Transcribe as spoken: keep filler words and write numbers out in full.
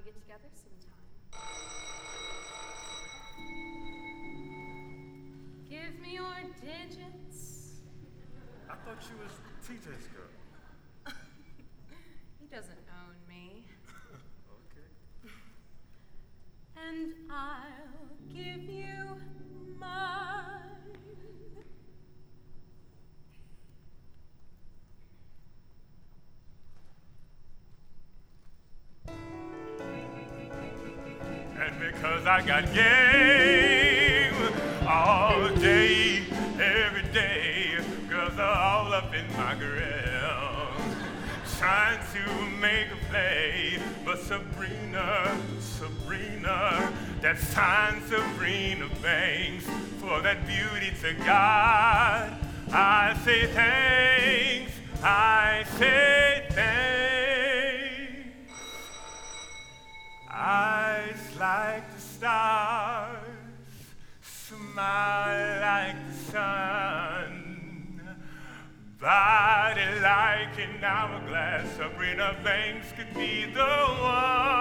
get together sometime. Give me your digits. I thought you was T J's girl. He doesn't own me. Okay. And I'll give you mine. And because I got game all day, every day, girls are all up in my grill, trying to make a play. But Sabrina, Sabrina, that fine Sabrina Banks, for that beauty to God, I say thanks, I say thanks. Eyes like the stars, smile like the sun, body like an hourglass. Sabrina Banks could be the one.